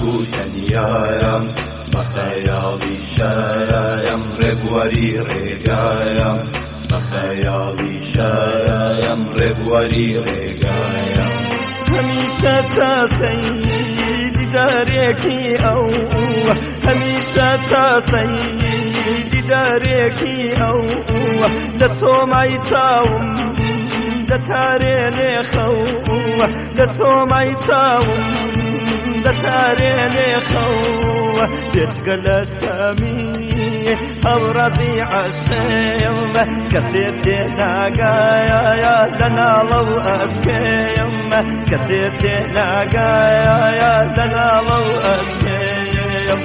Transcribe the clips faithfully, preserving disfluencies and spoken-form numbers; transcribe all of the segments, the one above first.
و تەنیایە بە خەیاڵی شایەم ڕێبوەری ڕێگایە بە خەیاڵی شایەم ڕێبوەری ڕێگایە هەمیشە تاسەی دیدارێکی ئەو هەمیشە تاسەی دیدارێکی ئەو لە سۆمای چاوم دەتارێنێ خەو لە سۆمای چاوم دەتارێنێ خەو بێجگە لە شەمی هەوڕەزی عەشقێم کەسێ تێناگایە لە ناڵە و ئەشکێم کەسێ تێناگایە لە ناڵە و ئەشکێم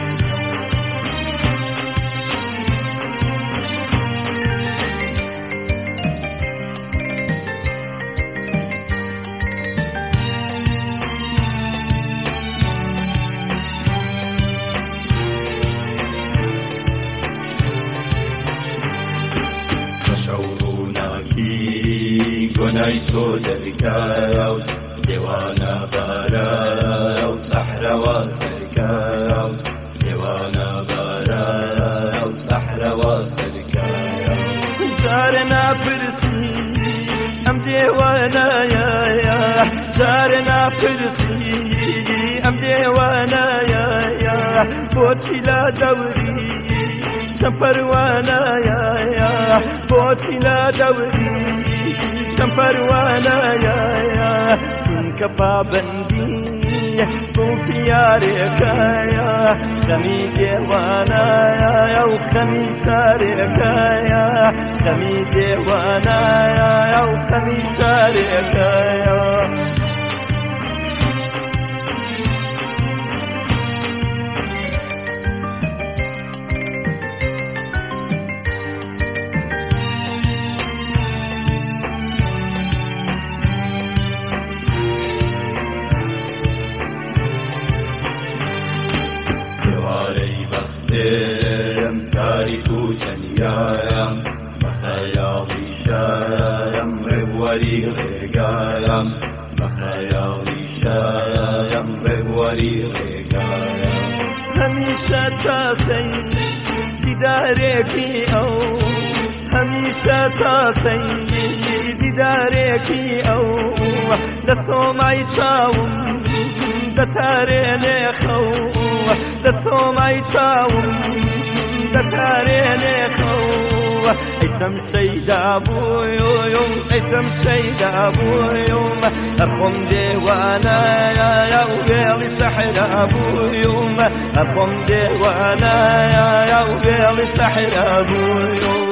گۆنای تۆ دەرکایە و دێوانە بارایە و سەحرەوە سەرکایە و دێوانە بارایە و سەحرەوە سەرکایە جارێ ناپرسی ئەم دێوانایە جارێ ناپرسی ئەم دێوانایە بۆچی لە دەوری شەم پەروانایە بۆچی لە دەوری شەم پەروانایە چونکە پابەندی سوفی یارێکایە خەمی دێوانایە و خەمی شارێکایە خەمی دێوانایە و خەمی شارێکایە دێرم تاریک و تەنیایە بە خەیاڵی شایەم ڕێبوەری ڕێگایە بە خەیاڵی شایەم ڕێبوەری ڕێگایە هەمیشە تاسەی دیدارێکی ئەو هەمیشە تاسەی دیدارێکی ئەو لە سۆمای چاوم دەتارێنێ خەو لە سۆمای چاوم دەتارێنێ خەو ئەی شەمشەیدا بوویۆم ئەی شەمشەیدا بوویۆم هەرخۆم دێوانایە و وێڵی سەحرا بوویۆم هەرخۆم دێوانایە و وێڵی سەحرا بوویۆم